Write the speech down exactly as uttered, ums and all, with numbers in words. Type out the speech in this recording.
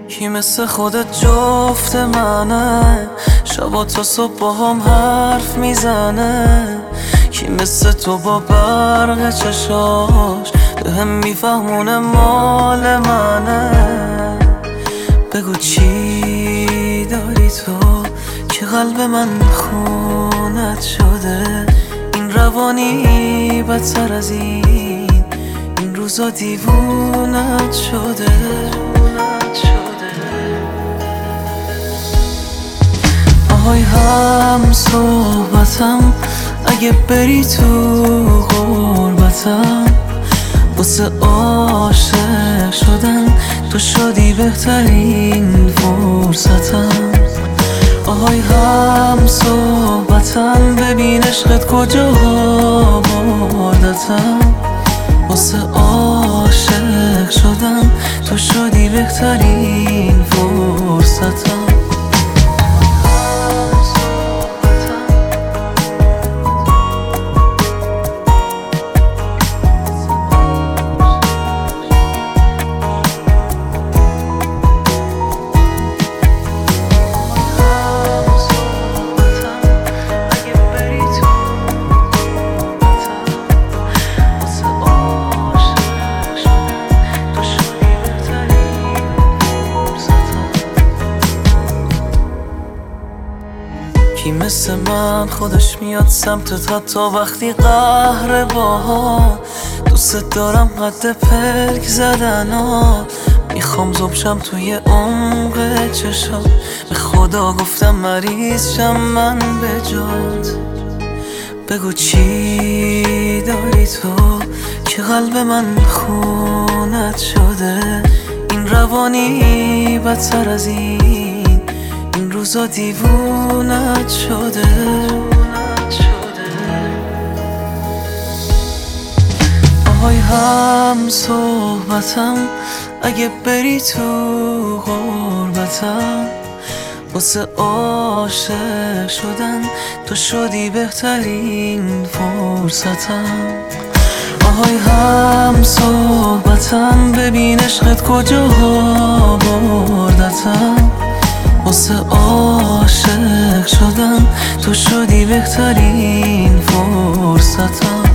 کی مثل خودت جفت منه، شبا تا صبح با هم حرف میزنه. کی مثل تو با برق چشاش بهم میفهمونه مال منه. بگو چی داری تو که قلب من خونت شده. این روانی بدتر از این، این روزا دیوونت شده. آهای هم صحبتم، اگه بری تو غربتم، واسه عاشق شدن تو شدی بهترین فرصتم. آهای هم صحبتم، ببین عشقت کجا بردتم. واسه عاشق شدن تو شدی بهترین فرصتم. کی مثل من خودش میاد سمتت حتی وقتی قهر باها. دوست دارم حد پلک زدن ها، میخوام زبشم توی عمق چشات. به خدا گفتم مریض شم من به جات. بگو چی داری تو که قلب من خونت شده. این روانی بدتر از این، این روزا دیوونت شده. آهای هم صحبتم، اگه بری تو غربتم، واسه عاشق شدن تو شدی بهترین فرصتم. آهای هم صحبتم، ببین عشقت کجا بردتم. واسه عاشق شدن تو شدی بهترین فرصتم.